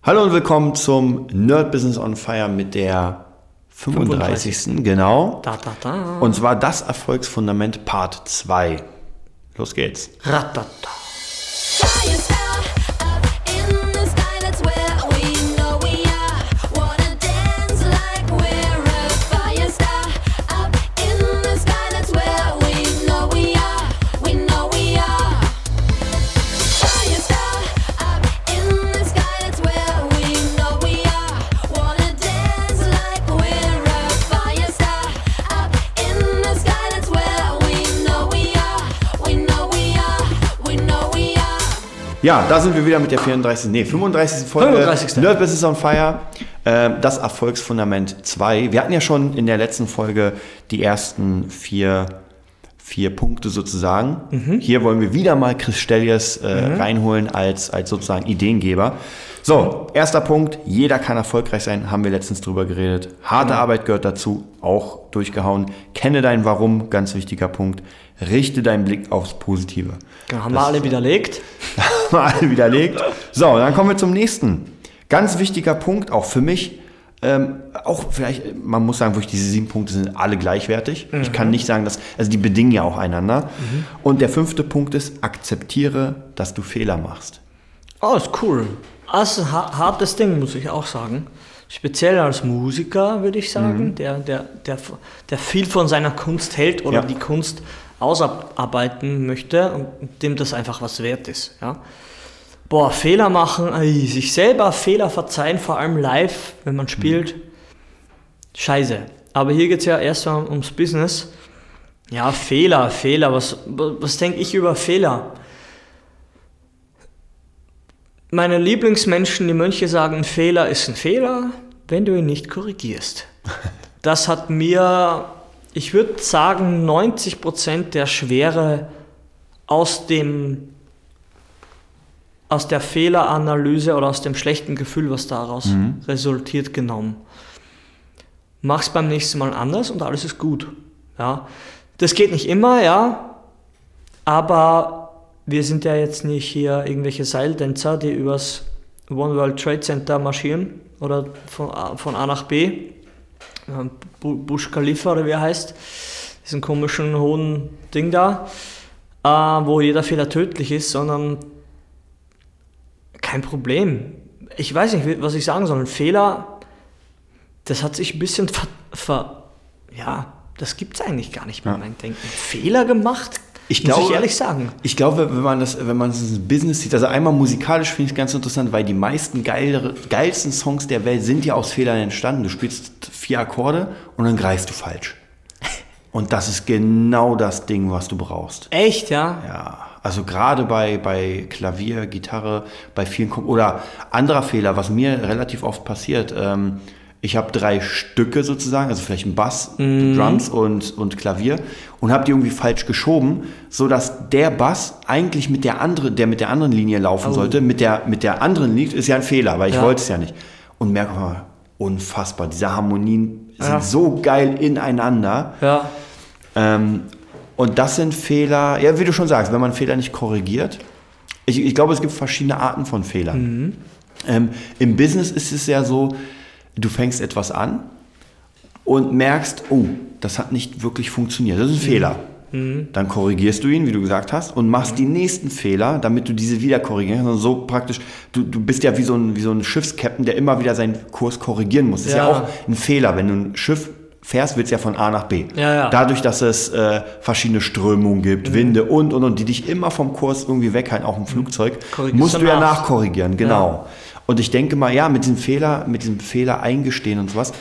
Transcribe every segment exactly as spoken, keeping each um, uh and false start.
Hallo und willkommen zum Nerd Business on Fire mit der fünfunddreißigsten Genau. Da, da, da. Und zwar das Erfolgsfundament Part zwei. Los geht's. Ratata. Ja, da sind wir wieder mit der vierunddreißigsten Nee, fünfunddreißigsten Folge fünfunddreißigste Nerd Business on Fire, äh, das Erfolgsfundament zwei. Wir hatten ja schon in der letzten Folge die ersten vier, vier Punkte sozusagen. Mhm. Hier wollen wir wieder mal Chris Stellies äh, mhm. reinholen als, als sozusagen Ideengeber. So, erster Punkt, jeder kann erfolgreich sein, haben wir letztens drüber geredet. Harte mhm. Arbeit gehört dazu, auch durchgehauen. Kenne dein Warum, ganz wichtiger Punkt. Richte deinen Blick aufs Positive. Ja, haben das wir alle widerlegt. Haben wir alle widerlegt. So, dann kommen wir zum nächsten. Ganz wichtiger Punkt, auch für mich, ähm, auch vielleicht, man muss sagen, wirklich diese sieben Punkte sind alle gleichwertig. Mhm. Ich kann nicht sagen, dass, also die bedingen ja auch einander. Mhm. Und der fünfte Punkt ist, akzeptiere, dass du Fehler machst. Oh, ist cool. Das ist ein hartes Ding, muss ich auch sagen. Speziell als Musiker, würde ich sagen, mhm. der, der, der, der viel von seiner Kunst hält oder ja. die Kunst ausarbeiten möchte und dem das einfach was wert ist. Ja? Boah, Fehler machen, sich selber Fehler verzeihen, vor allem live, wenn man spielt, mhm. scheiße. Aber hier geht es ja erstmal ums Business. Ja, Fehler, Fehler, was, was denke ich über Fehler? Meine Lieblingsmenschen, die Mönche sagen, ein Fehler ist ein Fehler, wenn du ihn nicht korrigierst. Das hat mir, ich würde sagen, neunzig Prozent der Schwere aus dem, aus der Fehleranalyse oder aus dem schlechten Gefühl, was daraus mhm. resultiert, genommen. Mach's beim nächsten Mal anders und alles ist gut. Ja. Das geht nicht immer, ja, aber wir sind ja jetzt nicht hier irgendwelche Seiltänzer, die übers One World Trade Center marschieren oder von A, von A nach B. Burj Khalifa oder wie er heißt, diesen komischen hohen Ding da, äh, wo jeder Fehler tödlich ist, sondern kein Problem. Ich weiß nicht, was ich sagen soll. Ein Fehler, das hat sich ein bisschen ver... ver ja, das gibt es eigentlich gar nicht mehr, ja. mein Denken. Fehler gemacht? Ich Muss glaube, ich ehrlich sagen. Ich glaube, wenn man das, wenn man das Business sieht, also einmal musikalisch finde ich es ganz interessant, weil die meisten geilere, geilsten Songs der Welt sind ja aus Fehlern entstanden. Du spielst vier Akkorde und dann greifst du falsch. Und das ist genau das Ding, was du brauchst. Echt, ja? Ja, also gerade bei, bei Klavier, Gitarre, bei vielen, oder anderer Fehler, was mir relativ oft passiert, ähm, ich habe drei Stücke sozusagen, also vielleicht ein Bass, mhm. Drums und, und Klavier und habe die irgendwie falsch geschoben, sodass der Bass eigentlich mit der andere, der mit der anderen Linie laufen oh. sollte, mit der, mit der anderen liegt, ist ja ein Fehler, weil ich ja. wollte es ja nicht. Und merke mal, unfassbar, diese Harmonien sind ja. so geil ineinander. Ja. Ähm, und das sind Fehler, ja, wie du schon sagst, wenn man Fehler nicht korrigiert. Ich, ich glaube, es gibt verschiedene Arten von Fehlern. Mhm. Ähm, im Business ist es ja so, du fängst etwas an und merkst, oh, das hat nicht wirklich funktioniert. Das ist ein mhm. Fehler. Mhm. Dann korrigierst du ihn, wie du gesagt hast, und machst mhm. die nächsten Fehler, damit du diese wieder korrigieren kannst. Also so praktisch, du, du bist ja wie so ein, wie so ein Schiffskapitän, der immer wieder seinen Kurs korrigieren muss. Das ja. ist ja auch ein Fehler. Wenn du ein Schiff fährst, wird es ja von A nach B. Ja, ja. Dadurch, dass es äh, verschiedene Strömungen gibt, mhm. Winde und, und, und, die dich immer vom Kurs irgendwie weghalten, auch im Flugzeug, musst du, du ja nach. nachkorrigieren. Genau. Ja. Und ich denke mal, ja, mit diesem Fehler, mit diesem Fehler eingestehen und sowas,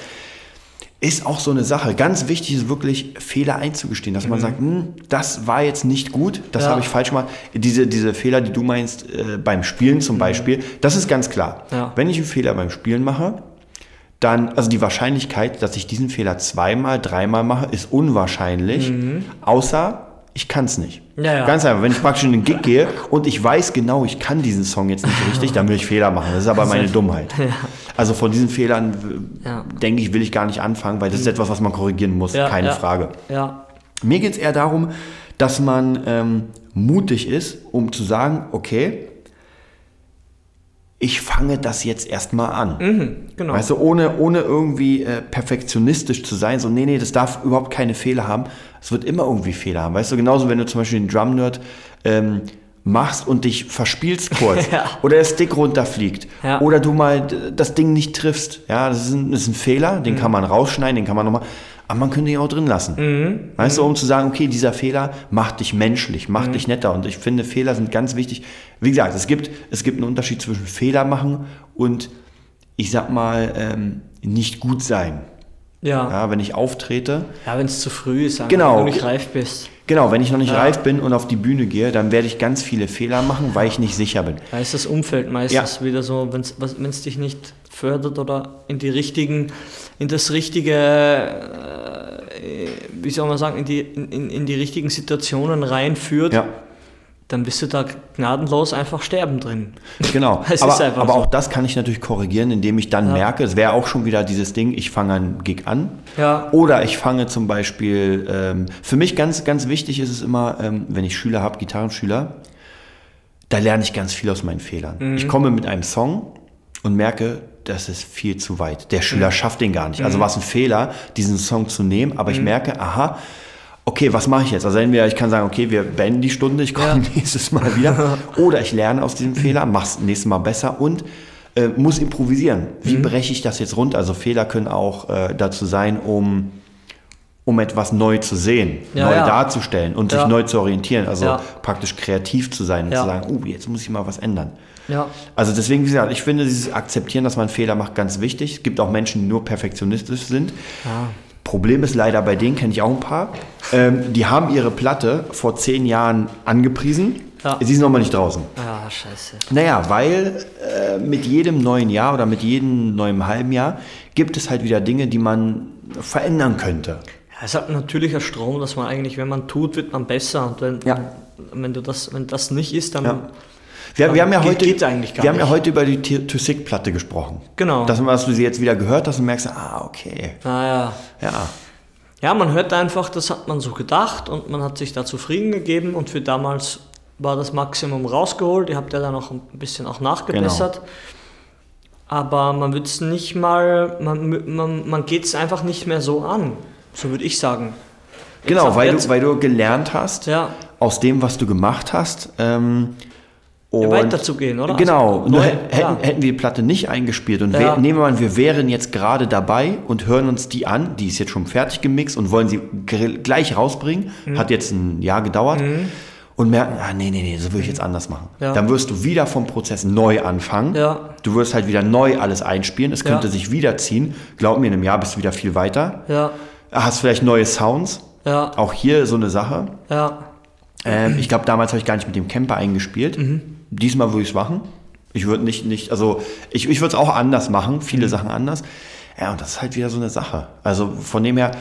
ist auch so eine Sache. Ganz wichtig ist wirklich, Fehler einzugestehen, dass mhm. man sagt, hm, das war jetzt nicht gut, das ja. habe ich falsch gemacht. Diese, diese Fehler, die du meinst, äh, beim Spielen zum mhm. Beispiel, das ist ganz klar. Ja. Wenn ich einen Fehler beim Spielen mache, dann, also die Wahrscheinlichkeit, dass ich diesen Fehler zweimal, dreimal mache, ist unwahrscheinlich, mhm. außer ich kann es nicht. Ja, ja. Ganz einfach, wenn ich praktisch in den Gig gehe und ich weiß genau, ich kann diesen Song jetzt nicht richtig, dann will ich Fehler machen. Das ist aber meine Dummheit. Ja. Also von diesen Fehlern, ja. denke ich, will ich gar nicht anfangen, weil das ist etwas, was man korrigieren muss, ja, keine ja. Frage. Ja. Mir geht es eher darum, dass man ähm, mutig ist, um zu sagen, okay, ich fange das jetzt erstmal an. Mhm, genau. Weißt du, ohne, ohne irgendwie äh, perfektionistisch zu sein, so, nee, nee, das darf überhaupt keine Fehler haben. Es wird immer irgendwie Fehler haben. Weißt du, genauso, wenn du zum Beispiel den Drum-Nerd ähm, machst und dich verspielst kurz ja. oder der Stick runterfliegt ja. oder du mal das Ding nicht triffst. Ja, das ist ein, das ist ein Fehler, den mhm. kann man rausschneiden, den kann man nochmal, aber man könnte ihn auch drin lassen. Mhm. Weißt mhm. du, um zu sagen, okay, dieser Fehler macht dich menschlich, macht mhm. dich netter und ich finde, Fehler sind ganz wichtig. Wie gesagt, es gibt, es gibt einen Unterschied zwischen Fehler machen und, ich sag mal, ähm, nicht gut sein. Ja. ja. Wenn ich auftrete. Ja, wenn es zu früh ist, genau. wenn du nicht reif bist. Genau, wenn ich noch nicht ja. reif bin und auf die Bühne gehe, dann werde ich ganz viele Fehler machen, weil ich nicht sicher bin. Da ist das Umfeld meistens ja. wieder so, wenn es dich nicht fördert oder in die richtigen, in das richtige, äh, wie soll man sagen, in die, in, in die richtigen Situationen reinführt, ja. dann bist du da gnadenlos einfach sterben drin. Genau, aber, aber so. Auch das kann ich natürlich korrigieren, indem ich dann ja. merke, es wäre auch schon wieder dieses Ding, ich fange einen Gig an ja. oder ich fange zum Beispiel, ähm, für mich ganz, ganz wichtig ist es immer, ähm, wenn ich Schüler habe, Gitarrenschüler, da lerne ich ganz viel aus meinen Fehlern. Mhm. Ich komme mit einem Song und merke, das ist viel zu weit. Der Schüler mhm. schafft den gar nicht. Also war es ein Fehler, diesen Song zu nehmen, aber mhm. ich merke, aha, okay, was mache ich jetzt? Also entweder ich kann sagen, okay, wir beenden die Stunde, ich komme ja. nächstes Mal wieder. Oder ich lerne aus diesem Fehler, mache es nächstes Mal besser und äh, muss improvisieren. Wie mhm. breche ich das jetzt runter? Also Fehler können auch äh, dazu sein, um, um etwas neu zu sehen, ja, neu ja. darzustellen und ja. sich neu zu orientieren. Also ja. praktisch kreativ zu sein und ja. zu sagen, oh, jetzt muss ich mal was ändern. Ja. Also deswegen, wie gesagt, ich finde dieses Akzeptieren, dass man Fehler macht, ganz wichtig. Es gibt auch Menschen, die nur perfektionistisch sind. Ja. Problem ist leider, bei denen kenne ich auch ein paar, ähm, die haben ihre Platte vor zehn Jahren angepriesen, ja. sie ist noch mal nicht draußen. Ja, scheiße. Naja, weil äh, mit jedem neuen Jahr oder mit jedem neuen halben Jahr gibt es halt wieder Dinge, die man verändern könnte. Ja, es hat ein natürlicher Strom, dass man eigentlich, wenn man tut, wird man besser. Und wenn, ja. wenn, du das, wenn das nicht ist, dann... Ja. Wir, wir, haben ja heute, geht eigentlich gar wir haben nicht. ja heute über die To-Sick-Platte gesprochen. Genau. Das, was du sie jetzt wieder gehört hast und merkst, ah, okay. Ah, ja. Ja. Ja, man hört einfach, das hat man so gedacht und man hat sich da zufrieden gegeben und für damals war das Maximum rausgeholt. Ihr habt ja dann noch ein bisschen auch nachgebessert. Genau. Aber man wird es nicht mal, man, man, man geht es einfach nicht mehr so an, so würde ich sagen. Genau, weil du, weil du gelernt hast, ja. aus dem, was du gemacht hast, ähm, ja, weiterzugehen, oder? Genau, also, nur neu, hätten, ja. hätten wir die Platte nicht eingespielt und ja. wir, nehmen wir an, wir wären jetzt gerade dabei und hören uns die an, die ist jetzt schon fertig gemixt und wollen sie g- gleich rausbringen, mhm. hat jetzt ein Jahr gedauert mhm. und merken, ah nee, nee, nee, so würde ich jetzt anders machen. Ja. Dann wirst du wieder vom Prozess neu anfangen, ja. du wirst halt wieder neu alles einspielen, es könnte ja. sich wieder ziehen, glaub mir, in einem Jahr bist du wieder viel weiter, ja. hast vielleicht neue Sounds, ja. auch hier so eine Sache. Ja. Ähm, ich glaube, damals habe ich gar nicht mit dem Camper eingespielt. Mhm. Diesmal würde ich es machen. Ich würde nicht, nicht, also ich, ich würde es auch anders machen, viele mhm. Sachen anders. Ja, und das ist halt wieder so eine Sache. Also von dem her,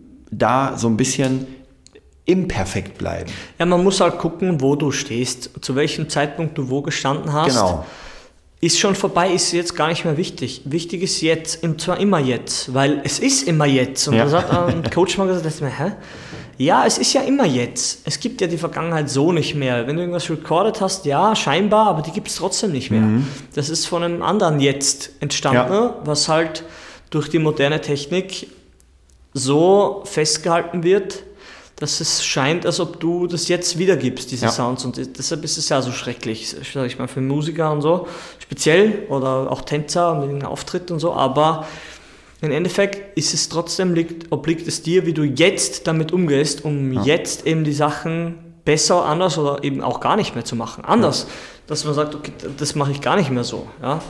da so ein bisschen imperfekt bleiben. Ja, man muss halt gucken, wo du stehst, zu welchem Zeitpunkt du wo gestanden hast. Genau. Ist schon vorbei, ist jetzt gar nicht mehr wichtig. Wichtig ist jetzt, und zwar immer jetzt, weil es ist immer jetzt. Und ja. da hat ein Coach mal gesagt, das mir, hä? Ja, es ist ja immer jetzt. Es gibt ja die Vergangenheit so nicht mehr. Wenn du irgendwas recorded hast, ja, scheinbar, aber die gibt es trotzdem nicht mehr. Mhm. Das ist von einem anderen Jetzt entstanden, ja. was halt durch die moderne Technik so festgehalten wird, dass es scheint, als ob du das jetzt wiedergibst, diese ja. Sounds. Und deshalb ist es ja so schrecklich, sag ich mal, für Musiker und so, speziell, oder auch Tänzer mit einem Auftritt und so, aber im Endeffekt ist es trotzdem, liegt, obliegt es dir, wie du jetzt damit umgehst, um ja. jetzt eben die Sachen besser, anders oder eben auch gar nicht mehr zu machen. Anders, ja. dass man sagt, okay, das mache ich gar nicht mehr so. Ja,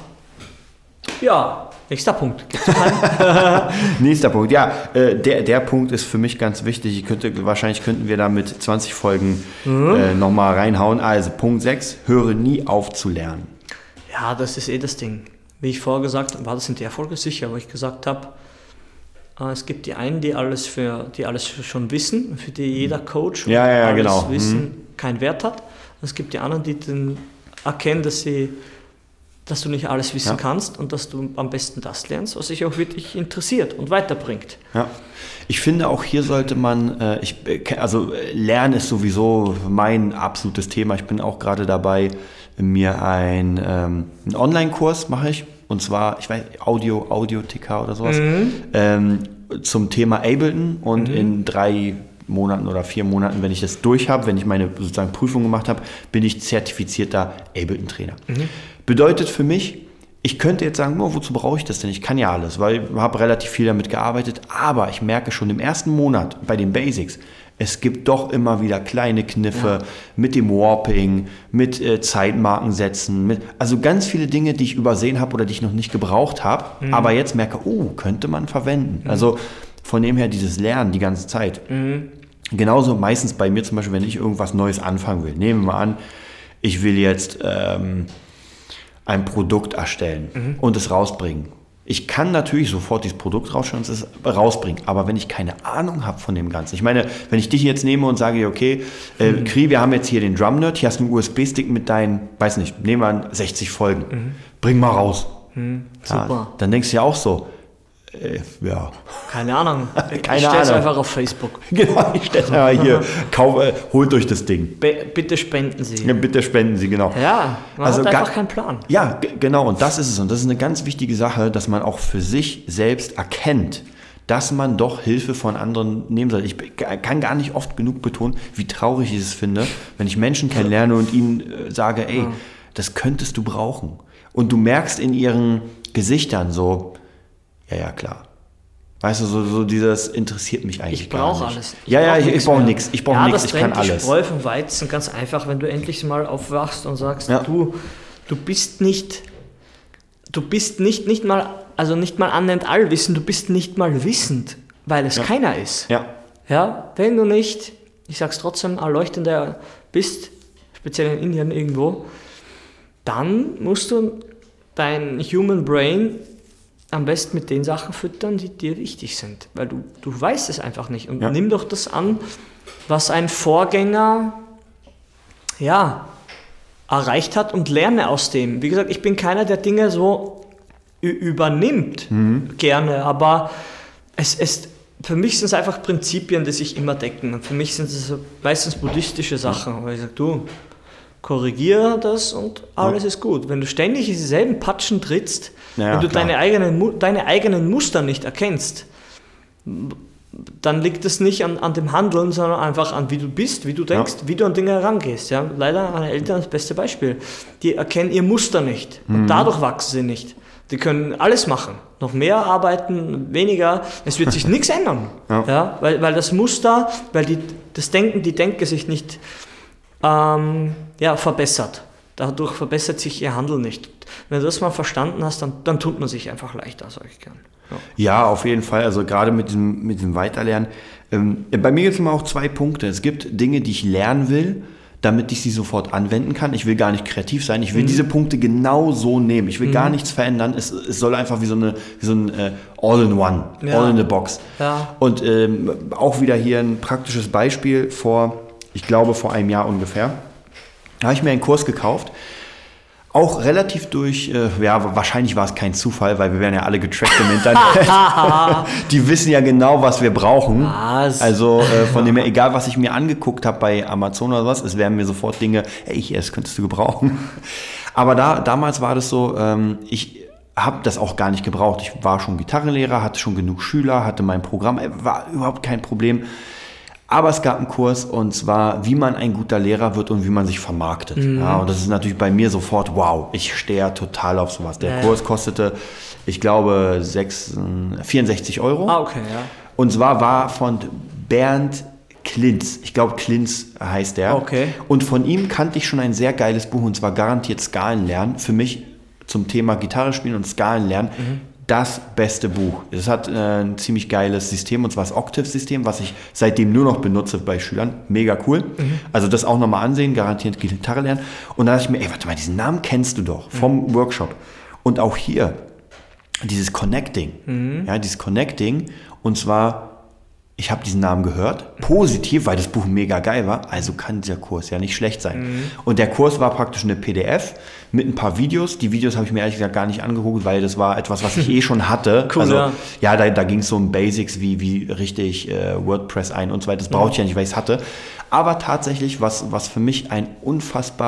ja nächster Punkt. Nächster Punkt, ja, äh, der, der Punkt ist für mich ganz wichtig. Ich könnte, wahrscheinlich könnten wir da mit zwanzig Folgen mhm. äh, nochmal reinhauen. Also Punkt sechs, höre nie auf zu lernen. Ja, das ist eh das Ding. Wie ich vorher gesagt habe, war das in der Folge sicher, wo ich gesagt habe, äh, es gibt die einen, die alles für, die alles schon wissen, für die jeder Coach ja, ja, ja, alles genau. Wissen mhm. keinen Wert hat. Und es gibt die anderen, die den erkennen, dass sie, dass du nicht alles wissen ja. kannst und dass du am besten das lernst, was dich auch wirklich interessiert und weiterbringt. Ja. Ich finde, auch hier sollte man, äh, ich, also Lernen ist sowieso mein absolutes Thema. Ich bin auch gerade dabei, mir ein, ähm, einen Online-Kurs mache ich, und zwar, ich weiß, Audio, Audio-T K oder sowas, mhm. ähm, zum Thema Ableton, und mhm. in drei Monaten oder vier Monaten, wenn ich das durch habe, wenn ich meine sozusagen Prüfung gemacht habe, bin ich zertifizierter Ableton-Trainer. Mhm. Bedeutet für mich, ich könnte jetzt sagen, oh, wozu brauche ich das denn? Ich kann ja alles, weil ich habe relativ viel damit gearbeitet, aber ich merke schon im ersten Monat bei den Basics, es gibt doch immer wieder kleine Kniffe ja. mit dem Warping, mit äh, Zeitmarken setzen, mit, also ganz viele Dinge, die ich übersehen habe oder die ich noch nicht gebraucht habe, mhm. aber jetzt merke, oh, könnte man verwenden. Mhm. Also von dem her dieses Lernen die ganze Zeit. Mhm. Genauso meistens bei mir zum Beispiel, wenn ich irgendwas Neues anfangen will. Nehmen wir mal an, ich will jetzt ähm, ein Produkt erstellen mhm. und es rausbringen. Ich kann natürlich sofort dieses Produkt rausstellen und es rausbringen, aber wenn ich keine Ahnung habe von dem Ganzen, ich meine, wenn ich dich jetzt nehme und sage, okay, äh, mhm. Kri, wir haben jetzt hier den Drum Nerd, hier hast du einen U S B-Stick mit deinen, weiß nicht, nehmen wir an, sechzig Folgen, mhm. bring mal raus. Mhm. Super. Ja, dann denkst du ja auch so, äh, ja. Keine Ahnung, Keine ich stelle es Ahnung. einfach auf Facebook. Genau, ich stelle es einfach hier, kauf, äh, holt euch das Ding. Be- bitte spenden Sie. Ja, bitte spenden Sie, genau. Ja, man also hat einfach ga- keinen Plan. Ja, g- genau, und das ist es. Und das ist eine ganz wichtige Sache, dass man auch für sich selbst erkennt, dass man doch Hilfe von anderen nehmen soll. Ich kann gar nicht oft genug betonen, wie traurig ich es finde, wenn ich Menschen kennenlerne und ihnen äh, sage, ey, ja. das könntest du brauchen. Und du merkst in ihren Gesichtern so, ja, ja, klar. Weißt du, so, so dieses interessiert mich eigentlich ich gar nicht. Ich brauche alles. Ich ja, ja, ich, ich brauche nichts. Ich brauche ja, nichts, ich kann alles. Die Spreu vom Weizen, ganz einfach, wenn du endlich mal aufwachst und sagst, ja. du, du bist nicht, du bist nicht, nicht mal, also nicht mal annähernd allwissend, du bist nicht mal wissend, weil es ja. keiner ist. Ja. Ja, wenn du nicht, ich sag's trotzdem, erleuchtender bist, speziell in Indien irgendwo, dann musst du dein Human Brain am besten mit den Sachen füttern, die dir wichtig sind, weil du, du weißt es einfach nicht. Und ja. nimm doch das an, was ein Vorgänger ja, erreicht hat und lerne aus dem. Wie gesagt, ich bin keiner, der Dinge so ü- übernimmt, mhm. gerne, aber es ist, für mich sind es einfach Prinzipien, die sich immer decken. Und für mich sind es meistens buddhistische Sachen, weil ich sage, du, korrigiere das und alles ja. ist gut. Wenn du ständig in dieselben Patschen trittst, ja, wenn du deine eigenen, deine eigenen Muster nicht erkennst, dann liegt es nicht an, an dem Handeln, sondern einfach an wie du bist, wie du denkst, ja. wie du an Dinge herangehst. Ja? Leider meine Eltern das beste Beispiel. Die erkennen ihr Muster nicht und mhm. dadurch wachsen sie nicht. Die können alles machen, noch mehr arbeiten, weniger, es wird sich nichts ändern. Ja. Ja? Weil, weil das Muster, weil die, das Denken, die Denke sich nicht ähm, ja, verbessert. Dadurch verbessert sich ihr Handeln nicht. Wenn du das mal verstanden hast, dann, dann tut man sich einfach leichter, sage ich gern. Ja. ja, auf jeden Fall. Also gerade mit dem, mit dem Weiterlernen. Ähm, bei mir gibt es immer auch zwei Punkte. Es gibt Dinge, die ich lernen will, damit ich sie sofort anwenden kann. Ich will gar nicht kreativ sein. Ich will mhm. diese Punkte genau so nehmen. Ich will mhm. gar nichts verändern. Es, es soll einfach wie so, eine, wie so ein äh, All-in-One, ja. All-in-a-Box. Ja. Und ähm, auch wieder hier ein praktisches Beispiel vor, ich glaube vor einem Jahr ungefähr. Da habe ich mir einen Kurs gekauft. Auch relativ durch, äh, ja, wahrscheinlich war es kein Zufall, weil wir werden ja alle getrackt im Internet. Die wissen ja genau, was wir brauchen. Was? Also äh, von dem her, egal was ich mir angeguckt habe bei Amazon oder was, es wären mir sofort Dinge, hey, das könntest du gebrauchen. Aber da, damals war das so, ähm, ich habe das auch gar nicht gebraucht. Ich war schon Gitarrenlehrer, hatte schon genug Schüler, hatte mein Programm, war überhaupt kein Problem. Aber es gab einen Kurs, und zwar, wie man ein guter Lehrer wird und wie man sich vermarktet. Mhm. Ja, und das ist natürlich bei mir sofort, wow, ich stehe ja total auf sowas. Der ja. Kurs kostete, ich glaube, sechs, vierundsechzig Euro. Ah, okay, ja. Und zwar war von Bernd Klinz. Ich glaube, Klinz heißt der. Okay. Und von ihm kannte ich schon ein sehr geiles Buch, und zwar garantiert Skalenlernen. Für mich zum Thema Gitarre spielen und Skalenlernen. Mhm. Das beste Buch. Es hat äh, ein ziemlich geiles System, und zwar das Octave-System, was ich seitdem nur noch benutze bei Schülern. Mega cool. Mhm. Also das auch nochmal ansehen, garantiert Gitarre lernen. Und dann dachte ich mir, ey, warte mal, diesen Namen kennst du doch vom mhm. Workshop. Und auch hier, dieses Connecting. Mhm. Ja, dieses Connecting. Und zwar, ich habe diesen Namen gehört, positiv, weil das Buch mega geil war, also kann dieser Kurs ja nicht schlecht sein. Mhm. Und der Kurs war praktisch eine P D F mit ein paar Videos. Die Videos habe ich mir ehrlich gesagt gar nicht angeguckt, weil das war etwas, was ich eh schon hatte. Cool, also ja, ja da, da ging es so um Basics, wie, wie richte ich äh, WordPress ein und so weiter. Das brauchte ich ja nicht, weil ich es hatte. Aber tatsächlich, was, was für mich ein unfassbar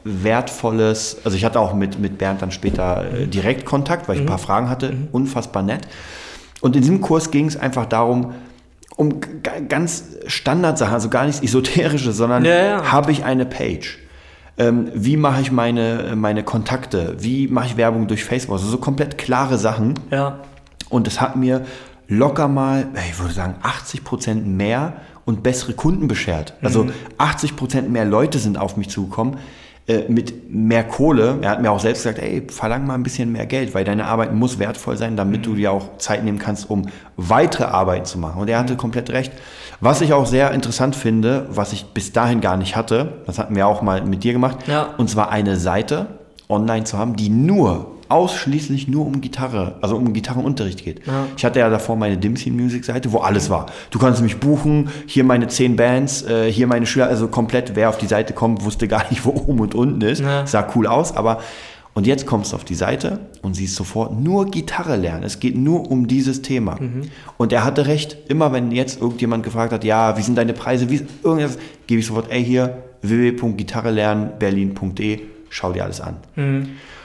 wertvolles, also ich hatte auch mit, mit Bernd dann später äh, direkt Kontakt, weil ich mhm. ein paar Fragen hatte, mhm. unfassbar nett. Und in diesem Kurs ging es einfach darum, um g- ganz Standardsachen, also gar nichts Esoterisches, sondern ja, ja. habe ich eine Page? Ähm, wie mache ich meine, meine Kontakte? Wie mache ich Werbung durch Facebook? Also so komplett klare Sachen. Ja. Und es hat mir locker mal, ich würde sagen, achtzig Prozent mehr und bessere Kunden beschert. Also mhm. achtzig Prozent mehr Leute sind auf mich zugekommen äh, mit mehr Kohle. Er hat mir auch selbst gesagt, ey, verlang mal ein bisschen mehr Geld, weil deine Arbeit muss wertvoll sein, damit mhm. du dir auch Zeit nehmen kannst, um weitere Arbeiten zu machen. Und er hatte komplett recht. Was ich auch sehr interessant finde, was ich bis dahin gar nicht hatte, das hatten wir auch mal mit dir gemacht, ja. und zwar eine Seite online zu haben, die nur ausschließlich nur um Gitarre, also um Gitarrenunterricht geht. Ja. Ich hatte ja davor meine Dimsy Music Seite, wo alles war. Du kannst mich buchen, hier meine zehn Bands, äh, hier meine Schüler, also komplett, wer auf die Seite kommt, wusste gar nicht, wo oben und unten ist. Ja. Sah cool aus, aber und jetzt kommst du auf die Seite und siehst sofort nur Gitarre lernen. Es geht nur um dieses Thema. Mhm. Und er hatte recht, immer wenn jetzt irgendjemand gefragt hat, ja, wie sind deine Preise, wie irgendwas, gebe ich sofort, ey, hier, w w w punkt gitarrelernen berlin punkt d e, schau dir alles an. Mhm.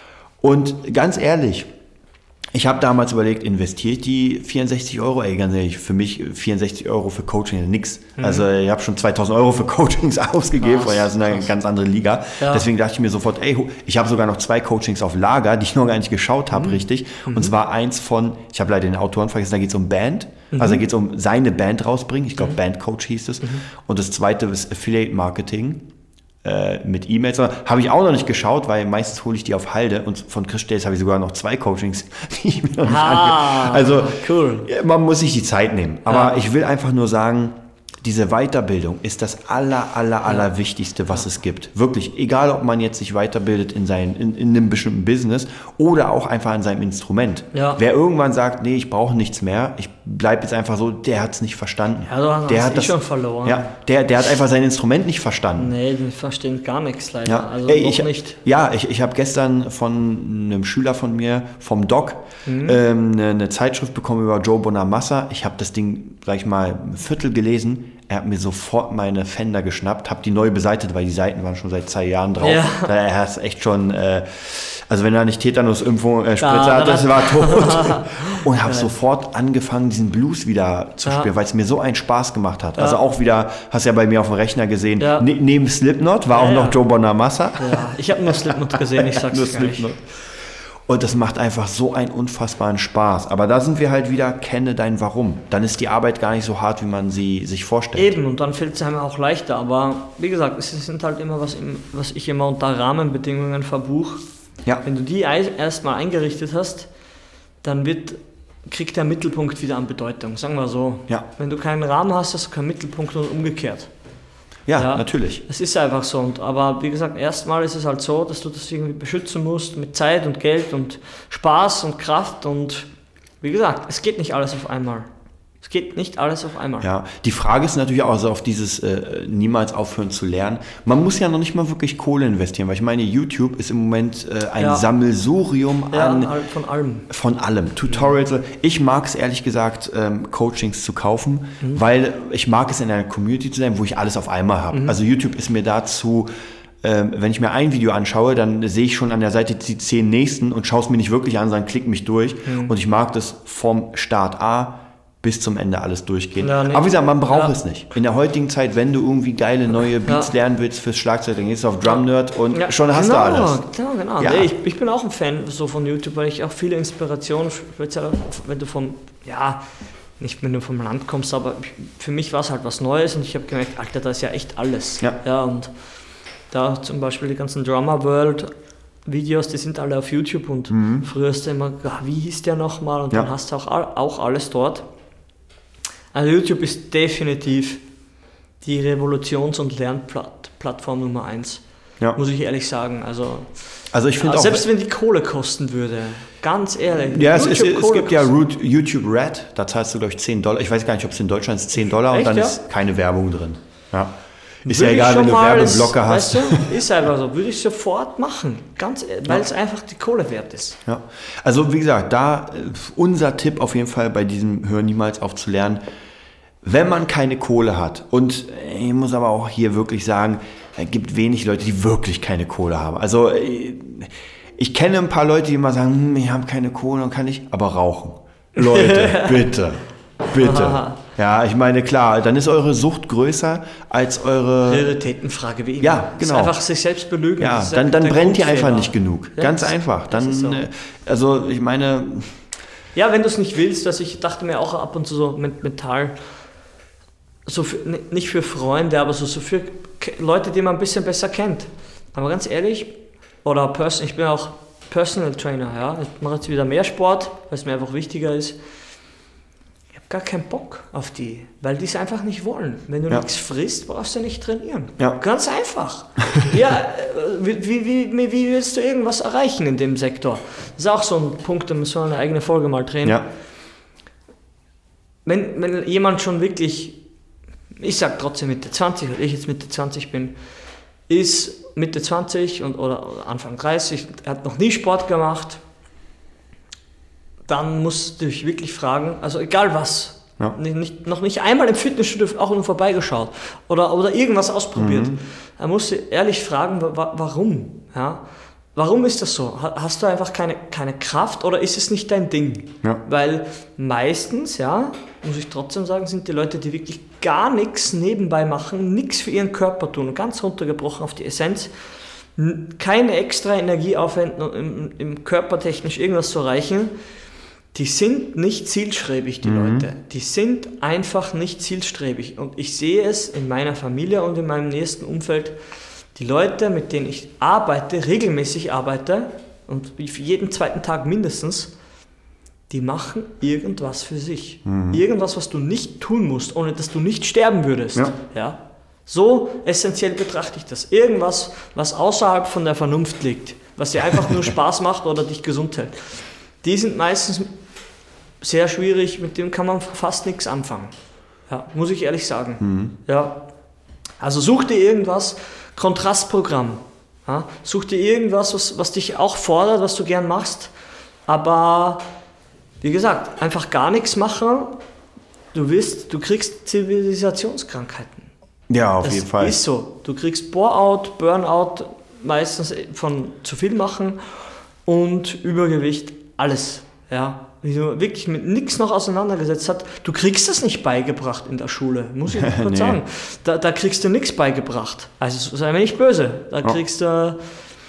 Und ganz ehrlich, ich habe damals überlegt, investiere ich die vierundsechzig Euro? Ey, ganz ehrlich, für mich vierundsechzig Euro für Coaching nix. Mhm. Also ich habe schon zweitausend Euro für Coachings ausgegeben, weil ja, das ist eine ganz andere Liga. Ja. Deswegen dachte ich mir sofort, ey, ich habe sogar noch zwei Coachings auf Lager, die ich noch gar nicht geschaut habe, mhm. richtig. Mhm. Und zwar eins von, ich habe leider den Autoren vergessen, da geht es um Band. Mhm. Also da geht es um seine Band rausbringen. Ich glaube, mhm. Bandcoach hieß es. Mhm. Und das zweite ist Affiliate Marketing. Mit E-Mails, habe ich auch noch nicht geschaut, weil meistens hole ich die auf Halde und von Chris Stelz habe ich sogar noch zwei Coachings, die ich mir noch nicht ah, ange- Also cool. Man muss sich die Zeit nehmen. Aber ja. ich will einfach nur sagen, diese Weiterbildung ist das aller, aller, aller ja. Wichtigste, was ja. es gibt. Wirklich, egal ob man jetzt sich weiterbildet in, sein, in, in einem bestimmten Business oder auch einfach an seinem Instrument. Ja. Wer irgendwann sagt, nee, ich brauche nichts mehr, ich bleibe jetzt einfach so, der hat es nicht verstanden. Ja, du hast der das hat eh das schon verloren. Ja, der, der hat einfach sein Instrument nicht verstanden. Nee, die verstehen gar nichts leider. Ja. Also Ey, noch ich, nicht. Ja, ich, ich habe gestern von einem Schüler von mir, vom Doc, mhm. ähm, eine, eine Zeitschrift bekommen über Joe Bonamassa. Ich habe das Ding, sag ich mal, ein Viertel gelesen. Er hat mir sofort meine Fender geschnappt, habe die neu beseitigt, weil die Seiten waren schon seit zwei Jahren drauf. Ja. Er hat echt schon, äh, also wenn er nicht Tetanus-Impfung, äh, Spritze hat, das war tot. Und habe ja. sofort angefangen, diesen Blues wieder zu ja. spielen, weil es mir so einen Spaß gemacht hat. Ja. Also auch wieder, hast ja bei mir auf dem Rechner gesehen, ja. ne, neben Slipknot war ja, auch noch ja. Joe Bonamassa. Ja, ich habe nur Slipknot gesehen, ich sag's nur Slipknot. Und das macht einfach so einen unfassbaren Spaß. Aber da sind wir halt wieder, kenne dein Warum. Dann ist die Arbeit gar nicht so hart, wie man sie sich vorstellt. Eben, und dann fällt es einem auch leichter. Aber wie gesagt, es sind halt immer, was, was ich immer unter Rahmenbedingungen verbuche. Ja. Wenn du die erstmal eingerichtet hast, dann wird, kriegt der Mittelpunkt wieder an Bedeutung. Sagen wir so. Ja. Wenn du keinen Rahmen hast, hast du keinen Mittelpunkt und umgekehrt. Ja, ja, natürlich. Es ist einfach so. Und, aber wie gesagt, erstmal ist es halt so, dass du das irgendwie beschützen musst mit Zeit und Geld und Spaß und Kraft. Und wie gesagt, es geht nicht alles auf einmal. Es geht nicht alles auf einmal. Ja, die Frage ist natürlich auch also auf dieses äh, niemals aufhören zu lernen. Man muss ja noch nicht mal wirklich Kohle investieren, weil ich meine, YouTube ist im Moment äh, ein ja. Sammelsurium ja, an von allem. Von allem. Tutorials. Ja. Ich mag es ehrlich gesagt, ähm, Coachings zu kaufen, mhm. weil ich mag es in einer Community zu sein, wo ich alles auf einmal habe. Mhm. Also YouTube ist mir dazu, ähm, wenn ich mir ein Video anschaue, dann sehe ich schon an der Seite die zehn nächsten und schaue es mir nicht wirklich an, sondern klick mich durch. Mhm. Und ich mag das vom Start A bis zum Ende alles durchgehen. Ja, nee. Aber wie gesagt, man braucht ja. es nicht. In der heutigen Zeit, wenn du irgendwie geile neue Beats ja. lernen willst fürs Schlagzeug, dann gehst du auf Drum Nerd und ja, schon hast genau, du alles. Genau, genau. Ja. Nee, ich, ich bin auch ein Fan so von YouTube, weil ich auch viele Inspirationen, speziell wenn du vom, ja, nicht wenn du vom Land kommst, aber für mich war es halt was Neues und ich habe gemerkt, Alter, da ist ja echt alles. Ja. Ja, und da zum Beispiel die ganzen Drummer World Videos, die sind alle auf YouTube und mhm. früher hast du immer, wie hieß der nochmal und ja. dann hast du auch, auch alles dort. Also YouTube ist definitiv die Revolutions- und Lernplattform Nummer eins, ja. muss ich ehrlich sagen. Also, also ich finde auch, selbst wenn die Kohle kosten würde, ganz ehrlich. Ja, es, ist, es gibt ja YouTube Red, da zahlst du glaube ich zehn Dollar. Ich weiß gar nicht, ob es in Deutschland ist, zehn Dollar. Echt, und dann ja? ist keine Werbung drin. Ja. Ist würde ja egal, wenn du Werbeblocker hast. Weißt du, ist einfach so, würde ich sofort machen, ganz, weil ja. es einfach die Kohle wert ist. Ja. Also wie gesagt, da unser Tipp auf jeden Fall bei diesem Hör niemals auf zu lernen, wenn man keine Kohle hat, und ich muss aber auch hier wirklich sagen, es gibt wenig Leute, die wirklich keine Kohle haben. Also ich kenne ein paar Leute, die immer sagen, hm, ich habe keine Kohle und kann nicht, aber rauchen. Leute, bitte, bitte. Aha. Ja, ich meine, klar, dann ist eure Sucht größer als eure... Prioritätenfrage, wie immer. Ja, genau. Das ist einfach sich selbst belügen. Ja, dann, dann brennt ihr einfach nicht genug. Ja, Ganz das, einfach. Dann, so. Also ich meine... Ja, wenn du es nicht willst, dass ich dachte mir auch ab und zu so mit Metall, so für, nicht für Freunde, aber so, so für Leute, die man ein bisschen besser kennt. Aber ganz ehrlich, oder Person, ich bin auch Personal Trainer, ja. Ich mache jetzt wieder mehr Sport, weil es mir einfach wichtiger ist. Ich habe gar keinen Bock auf die, weil die es einfach nicht wollen. Wenn du ja. nichts frisst, brauchst du nicht trainieren. Ja. Ganz einfach. ja, wie, wie, wie, wie willst du irgendwas erreichen in dem Sektor? Das ist auch so ein Punkt, da müssen wir eine eigene Folge mal drehen. Ja. Wenn, wenn jemand schon wirklich, ich sag trotzdem Mitte zwanzig, weil ich jetzt Mitte zwanzig bin, ist Mitte zwanzig und, oder, oder Anfang dreißig, er hat noch nie Sport gemacht, dann musst du dich wirklich fragen, also egal was, ja. nicht, nicht, noch nicht einmal im Fitnessstudio auch nur vorbeigeschaut oder, oder irgendwas ausprobiert, mhm. er muss sich ehrlich fragen, wa- warum, ja? Warum ist das so? Hast du einfach keine, keine Kraft oder ist es nicht dein Ding? Ja. Weil meistens, ja, muss ich trotzdem sagen, sind die Leute, die wirklich gar nichts nebenbei machen, nichts für ihren Körper tun, ganz runtergebrochen auf die Essenz, keine extra Energie aufwenden, um im, im Körper technisch irgendwas zu erreichen, die sind nicht zielstrebig, die mhm. Leute. Die sind einfach nicht zielstrebig. Und ich sehe es in meiner Familie und in meinem nächsten Umfeld, die Leute, mit denen ich arbeite, regelmäßig arbeite, und jeden zweiten Tag mindestens, die machen irgendwas für sich. Mhm. Irgendwas, was du nicht tun musst, ohne dass du nicht sterben würdest. Ja. Ja? So essentiell betrachte ich das. Irgendwas, was außerhalb von der Vernunft liegt, was dir einfach nur Spaß macht oder dich gesund hält. Die sind meistens sehr schwierig, mit dem kann man fast nichts anfangen. Ja, muss ich ehrlich sagen. Mhm. Ja. Also such dir irgendwas, Kontrastprogramm. Ja? Such dir irgendwas, was, was dich auch fordert, was du gern machst, aber wie gesagt, einfach gar nichts machen, du wirst, du kriegst Zivilisationskrankheiten. Ja, auf das jeden Fall. Das ist so. Du kriegst Bore-out, Burnout, meistens von zu viel machen und Übergewicht, alles. Ja? Wie du wirklich mit nichts noch auseinandergesetzt hast, du kriegst das nicht beigebracht in der Schule, muss ich kurz nee. sagen. Da, da kriegst du nichts beigebracht. Also sei mir nicht böse. Da oh. kriegst du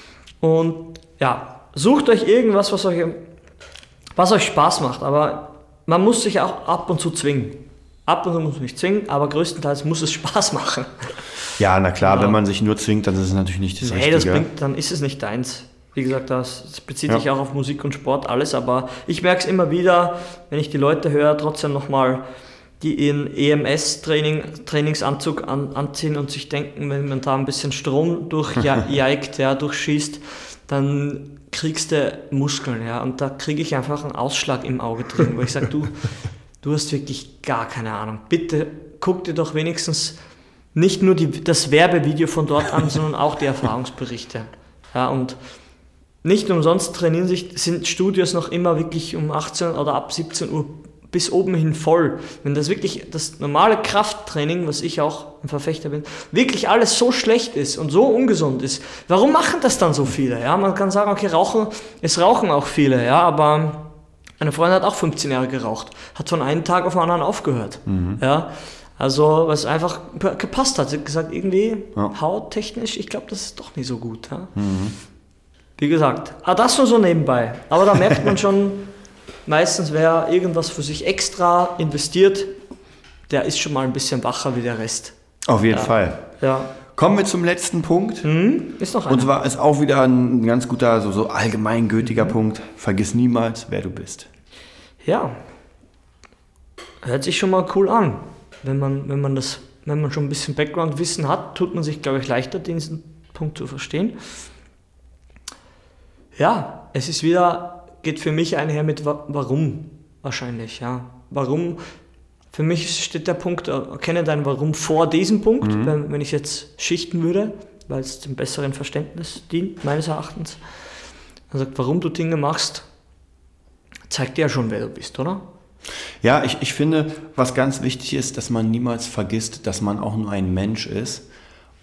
und ja, sucht euch irgendwas, was euch, was euch Spaß macht, aber man muss sich auch ab und zu zwingen. Ab und zu muss man sich zwingen, aber größtenteils muss es Spaß machen. Ja, na klar, ja. wenn man sich nur zwingt, dann ist es natürlich nicht das nee, Richtige. Das bringt, dann ist es nicht deins. Wie gesagt, das bezieht sich ja. auch auf Musik und Sport, alles, aber ich merke es immer wieder, wenn ich die Leute höre, trotzdem nochmal, die ihren E M S-Trainingsanzug an, anziehen und sich denken, wenn man da ein bisschen Strom durchjagt, ja, durchschießt, dann kriegst du Muskeln, ja, und da kriege ich einfach einen Ausschlag im Auge drin, wo ich sage, du, du hast wirklich gar keine Ahnung. Bitte guck dir doch wenigstens nicht nur die, das Werbevideo von dort an, sondern auch die Erfahrungsberichte. Ja, und nicht umsonst trainieren sich, sind Studios noch immer wirklich um achtzehn oder ab siebzehn Uhr bis oben hin voll. Wenn das wirklich das normale Krafttraining, was ich auch ein Verfechter bin, wirklich alles so schlecht ist und so ungesund ist, warum machen das dann so viele? Ja, man kann sagen, okay, rauchen, es rauchen auch viele, ja, aber eine Freundin hat auch fünfzehn Jahre geraucht, hat von einem Tag auf den anderen aufgehört. Mhm. Ja, also, was einfach gepasst hat. Sie hat gesagt, irgendwie ja. hauttechnisch, ich glaube, das ist doch nicht so gut. Ja? Mhm. Wie gesagt, ah, das nur so nebenbei. Aber da merkt man schon, meistens wer irgendwas für sich extra investiert, der ist schon mal ein bisschen wacher wie der Rest. Auf jeden ja. Fall. Ja. Kommen wir zum letzten Punkt. Mhm, ist noch einer. Und zwar ist auch wieder ein ganz guter, so, so allgemeingültiger mhm. Punkt. Vergiss niemals, wer du bist. Ja. Hört sich schon mal cool an. Wenn man, wenn man das, wenn man schon ein bisschen Background-Wissen hat, tut man sich, glaube ich, leichter, diesen Punkt zu verstehen. Ja, es ist wieder, geht für mich einher mit Warum wahrscheinlich, ja. Warum, für mich steht der Punkt, erkenne dein Warum vor diesem Punkt, mhm. wenn, wenn ich jetzt schichten würde, weil es dem besseren Verständnis dient, meines Erachtens. Also warum du Dinge machst, zeigt dir ja schon, wer du bist, oder? Ja, ich, ich finde, was ganz wichtig ist, dass man niemals vergisst, dass man auch nur ein Mensch ist.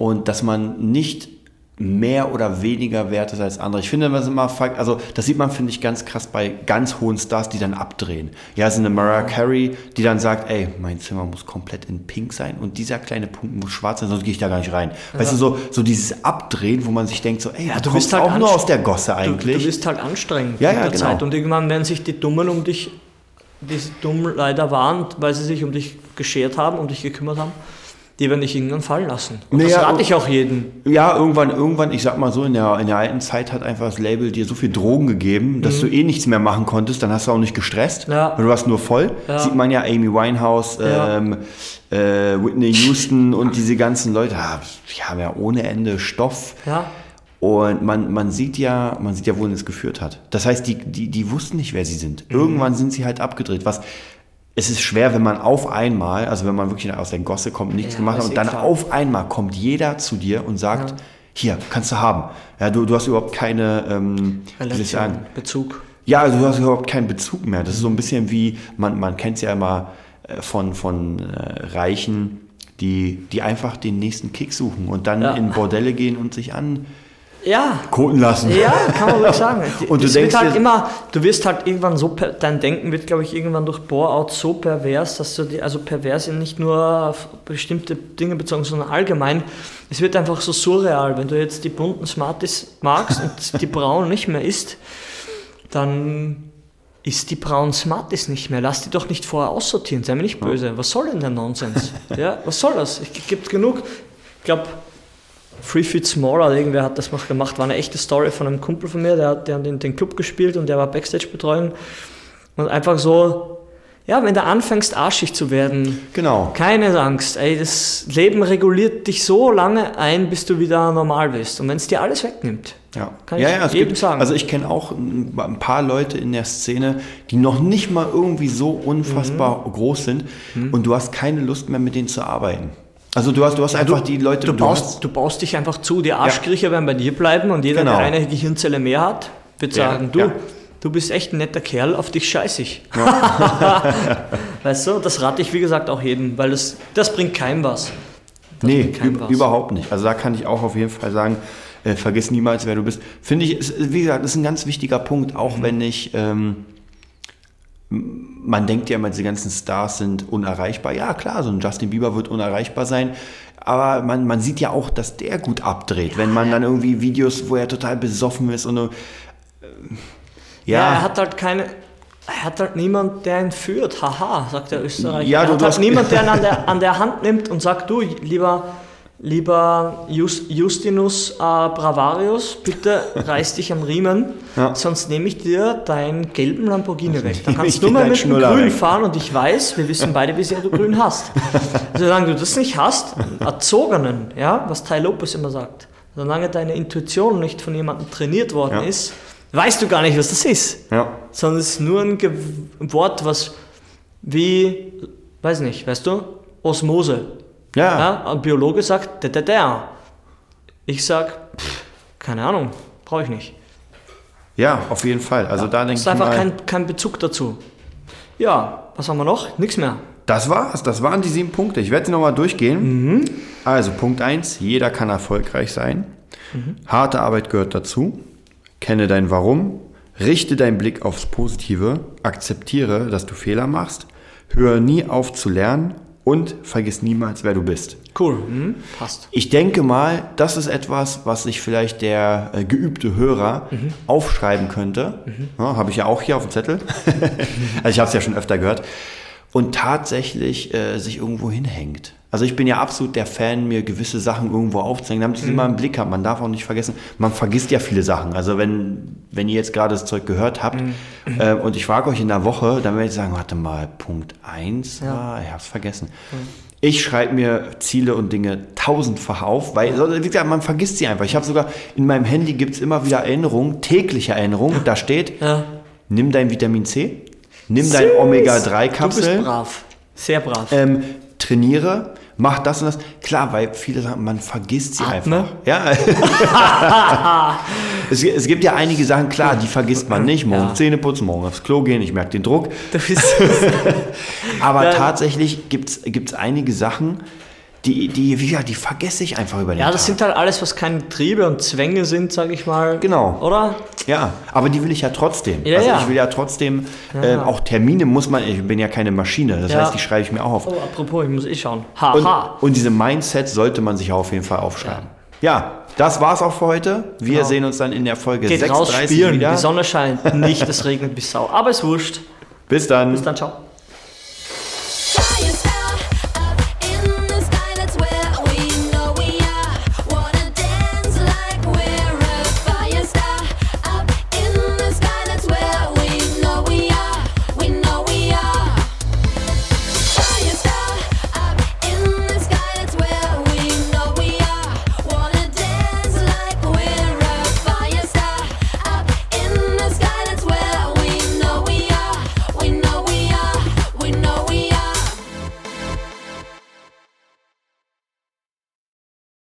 und dass man nicht mehr oder weniger wert ist als andere. Ich finde, das immer, also das sieht man, finde ich, ganz krass bei ganz hohen Stars, die dann abdrehen. Ja, so eine Mariah Carey, die dann sagt, ey, mein Zimmer muss komplett in Pink sein und dieser kleine Punkt muss schwarz sein, sonst gehe ich da gar nicht rein. Ja. Weißt du, so, so dieses Abdrehen, wo man sich denkt, so, ey, ja, du bist halt auch nur aus der Gosse eigentlich. Du, du bist halt anstrengend ja, in ja, der genau. Zeit und irgendwann werden sich die Dummen um dich, die dumm leider waren, weil sie sich um dich geschert haben, um dich gekümmert haben, die werden dich irgendwann fallen lassen. Und naja, das rate ich auch jedem. Ja, irgendwann, irgendwann, ich sag mal so, in der, in der alten Zeit hat einfach das Label dir so viel Drogen gegeben, dass mhm. du eh nichts mehr machen konntest, dann hast du auch nicht gestresst, ja. du warst nur voll. Ja. Sieht man ja, Amy Winehouse, ja. ähm, äh, Whitney Houston und diese ganzen Leute, die haben ja ohne Ende Stoff. Ja. Und man, man sieht ja, man sieht ja, wohin es geführt hat. Das heißt, die, die, die wussten nicht, wer sie sind. Mhm. Irgendwann sind sie halt abgedreht, was... Es ist schwer, wenn man auf einmal, also wenn man wirklich aus der Gosse kommt, nichts ja, gemacht hat und dann klar. auf einmal kommt jeder zu dir und sagt, ja. hier, kannst du haben. Ja, du, du hast überhaupt keine, ähm, wie soll ich sagen? Bezug. Ja, also du hast überhaupt keinen Bezug mehr. Das ist so ein bisschen wie, man, man kennt es ja immer von, von äh, Reichen, die, die einfach den nächsten Kick suchen und dann ja. in Bordelle gehen und sich an... Ja. Koten lassen. Ja, kann man wirklich sagen. Und du denkst halt immer, du wirst halt irgendwann so, per, dein Denken wird, glaube ich, irgendwann durch Bore-out so pervers, dass du die, also pervers nicht nur auf bestimmte Dinge bezogen, sondern allgemein, es wird einfach so surreal. Wenn du jetzt die bunten Smarties magst und die braunen nicht mehr isst, dann ist die braunen Smarties nicht mehr. Lass die doch nicht vorher aussortieren, sei mir nicht böse. Was soll denn der Nonsens? Ja, was soll das? Es gibt genug, ich glaube, Three Feet Smaller, irgendwer hat das mal gemacht, war eine echte Story von einem Kumpel von mir, der hat den, den Club gespielt und der war Backstage-Betreuung und einfach so, ja, wenn du anfängst arschig zu werden, genau. keine Angst, ey, das Leben reguliert dich so lange ein, bis du wieder normal bist und wenn es dir alles wegnimmt, ja. kann ja, ich ja, jedem gibt, sagen. Also ich kenne auch ein paar Leute in der Szene, die noch nicht mal irgendwie so unfassbar mhm. groß sind mhm. und du hast keine Lust mehr mit denen zu arbeiten. Also du hast, du hast ja, einfach du, die Leute... Du, du, baust, du baust dich einfach zu, die Arschkriecher ja. werden bei dir bleiben und jeder, genau. der eine Gehirnzelle mehr hat, wird sagen, ja. du, ja. du bist echt ein netter Kerl, auf dich scheiß ich. Ja. Weißt du, das rate ich wie gesagt auch jedem, weil das, das bringt keinem was. Das nee, keinem was. Überhaupt nicht. Also da kann ich auch auf jeden Fall sagen, äh, vergiss niemals, wer du bist. Finde ich, ist, wie gesagt, das ist ein ganz wichtiger Punkt, auch mhm. wenn ich... Ähm, man denkt ja immer, diese ganzen Stars sind unerreichbar. Ja, klar, so ein Justin Bieber wird unerreichbar sein. Aber man, man sieht ja auch, dass der gut abdreht. Ja, wenn man dann irgendwie Videos, wo er total besoffen ist und äh, ja. ja, er hat halt keine... Er hat halt niemand, der ihn führt. Haha, sagt der Österreicher. Ja, er du, hat du halt niemand, der ihn an der, an der Hand nimmt und sagt, du, lieber... Lieber Just, Justinus äh, Bravarius, bitte reiß dich am Riemen, ja. sonst nehme ich dir deinen gelben Lamborghini weg. Dann kannst du mal mit dem Grün fahren und ich weiß, wir wissen beide, wie sehr du Grün hast. Solange du das nicht hast, einen Erzogenen, ja, was Tai Lopez immer sagt, solange deine Intuition nicht von jemandem trainiert worden ja. ist, weißt du gar nicht, was das ist. Ja. Sondern es ist nur ein Ge- Wort, was wie, weiß nicht, weißt du, Osmose. Ja. Ja, ein Biologe sagt, der, der, der. Ich sag, pff, keine Ahnung, brauche ich nicht. Ja, auf jeden Fall. Also ja, da denke ich mal. Es ist einfach mal, kein, kein Bezug dazu. Ja, was haben wir noch? Nichts mehr. Das war's. Das waren die sieben Punkte. Ich werde sie nochmal durchgehen. Mhm. Also Punkt eins, jeder kann erfolgreich sein. Mhm. Harte Arbeit gehört dazu. Kenne dein Warum. Richte deinen Blick aufs Positive. Akzeptiere, dass du Fehler machst. Höre nie auf zu lernen. Und vergiss niemals, wer du bist. Cool, mhm. Passt. Ich denke mal, das ist etwas, was sich vielleicht der äh, geübte Hörer mhm. aufschreiben könnte. Mhm. Ja, habe ich ja auch hier auf dem Zettel. Also ich habe es ja schon öfter gehört. Und tatsächlich äh, sich irgendwo hinhängt. Also ich bin ja absolut der Fan, mir gewisse Sachen irgendwo aufzuhängen, damit ich sie mhm. mal im Blick habe. Man darf auch nicht vergessen, man vergisst ja viele Sachen. Also wenn, wenn ihr jetzt gerade das Zeug gehört habt mhm. äh, und ich frage euch in der Woche, dann werde ich sagen, warte mal, Punkt eins, ja. ah, ich habe es vergessen. Mhm. Ich schreibe mir Ziele und Dinge tausendfach auf, weil wie gesagt, man vergisst sie einfach. Ich habe sogar, in meinem Handy gibt es immer wieder Erinnerungen, tägliche Erinnerungen. Da steht, ja. nimm dein Vitamin C, nimm dein Omega drei Kapsel. Du bist brav, sehr brav. Ähm, trainiere, mach das und das. Klar, weil viele sagen, man vergisst sie Atme. einfach. Ja. es, es gibt ja einige Sachen, klar, die vergisst man nicht. Morgen ja. Zähne putzen, morgen aufs Klo gehen, ich merke den Druck. Du bist Aber ja. tatsächlich gibt es einige Sachen, die, die, wie gesagt, die vergesse ich einfach über den Ja, das Tag. sind halt alles, was keine Triebe und Zwänge sind, sage ich mal. Genau. Oder? Ja, aber die will ich ja trotzdem. Ja, also ja. ich will ja trotzdem, Ja. äh, auch Termine muss man, ich bin ja keine Maschine, das Ja. heißt, die schreibe ich mir auch auf. Oh, apropos, ich muss eh schauen. Haha. Und, Ha. und diese Mindset sollte man sich auf jeden Fall aufschreiben. Ja, ja, das war's auch für heute. Wir Genau. sehen uns dann in der Folge Geht raus sechsunddreißig spielen, wieder. die Sonne scheint nicht, es regnet bis Sau. Aber ist wurscht. Bis dann. Bis dann, ciao.